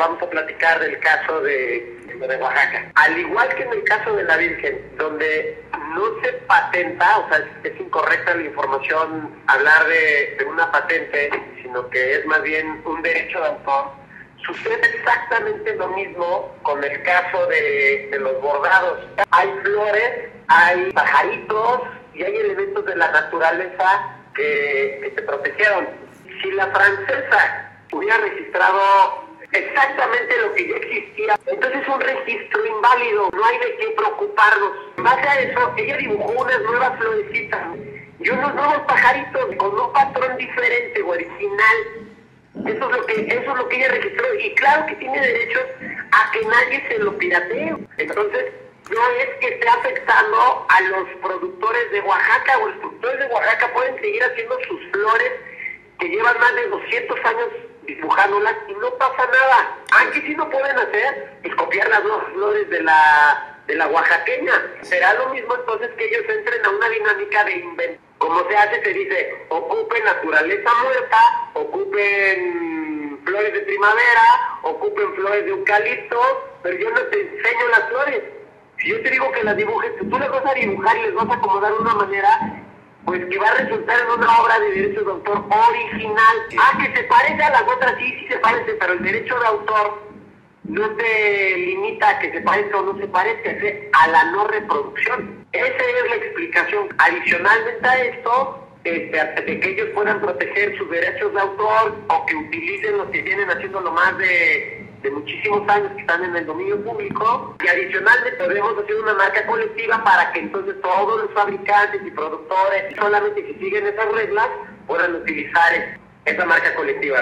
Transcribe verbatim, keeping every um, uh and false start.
vamos a platicar del caso de, de Oaxaca. Al igual que en el caso de la Virgen, donde no se patenta, o sea, es, es incorrecta la información hablar de, de una patente, sino que es más bien un derecho de autor, sucede exactamente lo mismo con el caso de, de los bordados. Hay flores, hay pajaritos y hay elementos de la naturaleza que, que se protegieron. Si la francesa hubiera registrado exactamente lo que ya existía, entonces es un registro inválido, no hay de qué preocuparnos. En base a eso, ella dibujó unas nuevas florecitas y unos nuevos pajaritos con un patrón diferente o original. Eso es lo que, eso es lo que ella registró, y claro que tiene derechos a que nadie se lo piratee. Entonces, no es que esté afectando a los productores de Oaxaca, o los productores de Oaxaca pueden seguir haciendo sus flores que llevan más de doscientos años dibujándolas y no pasa nada. Aunque sí no pueden hacer es copiar las dos flores de la, de la oaxaqueña. Será lo mismo entonces que ellos entren a una dinámica de invento. Como se hace, se dice, ocupen naturaleza muerta, ocupen flores de primavera, ocupen flores de eucalipto, pero yo no te enseño las flores. Si yo te digo que las dibujes, tú las vas a dibujar y les vas a acomodar de una manera, pues que va a resultar en una obra de derechos de autor original. Ah, que se parece a las otras, sí, sí se parece, pero el derecho de autor no te limita a que se parezca o no se parezca, es a la no reproducción. Esa es la explicación. Adicionalmente a esto, este, de que ellos puedan proteger sus derechos de autor o que utilicen los que vienen haciéndolo más de, de muchísimos años que están en el dominio público, y adicionalmente podemos hacer una marca colectiva para que entonces todos los fabricantes y productores, solamente que siguen esas reglas, puedan utilizar esa marca colectiva.